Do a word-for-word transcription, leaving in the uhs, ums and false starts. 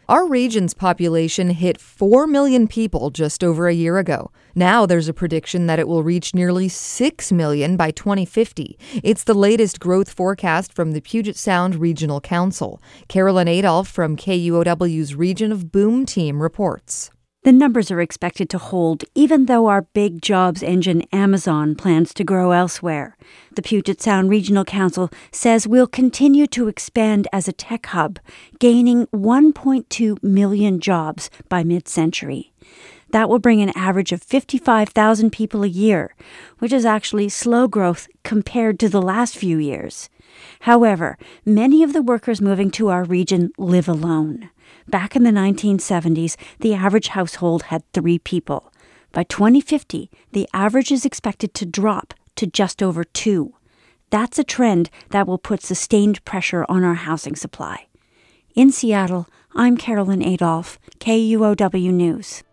Our region's population hit four million people just over a year ago. Now there's a prediction that it will reach nearly six million by twenty fifty. It's the latest growth forecast from the Puget Sound Regional Council. Carolyn Adolph from K U O W's Region of Boom team reports. The numbers are expected to hold, even though our big jobs engine Amazon plans to grow elsewhere. The Puget Sound Regional Council says we'll continue to expand as a tech hub, gaining one point two million jobs by mid-century. That will bring an average of fifty-five thousand people a year, which is actually slow growth compared to the last few years. However, many of the workers moving to our region live alone. Back in the nineteen seventies, the average household had three people. By twenty fifty, the average is expected to drop to just over two. That's a trend that will put sustained pressure on our housing supply. In Seattle, I'm Carolyn Adolph, K U O W News.